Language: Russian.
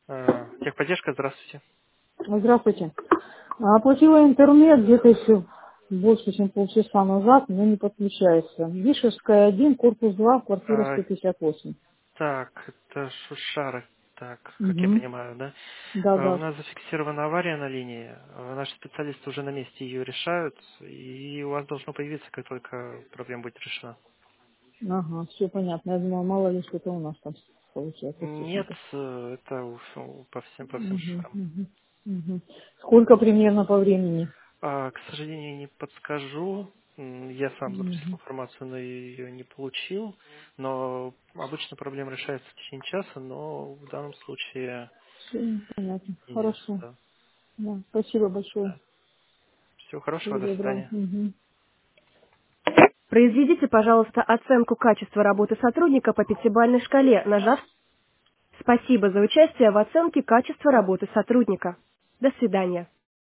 Техподдержка, здравствуйте. Здравствуйте. Оплатила интернет где-то еще больше, чем полчаса назад, но не подключается. Вишерская 1, корпус 2, квартира А, 158. так, это Шушара, так, как я Угу. понимаю, да? У Да-да. нас зафиксирована авария на линии, наши специалисты уже на месте ее решают, и у вас должно появиться, как только проблема будет решена. Ага, все понятно. Я думала, мало ли что-то у нас там получается с Нет, техникой. это по всем Угу, шишарам. угу, угу. Сколько примерно по времени? К сожалению, не подскажу. Я сам запросил Угу. информацию, но ее не получил. Но обычно проблема решается в течение часа, но в данном случае Все понятно. нет. Хорошо. Да. Да. Спасибо большое. Да. Всего хорошего, Всего до доброго. свидания. Угу. Произведите, пожалуйста, оценку качества работы сотрудника по пятибалльной шкале, нажав «Спасибо за участие в оценке качества работы сотрудника». До свидания.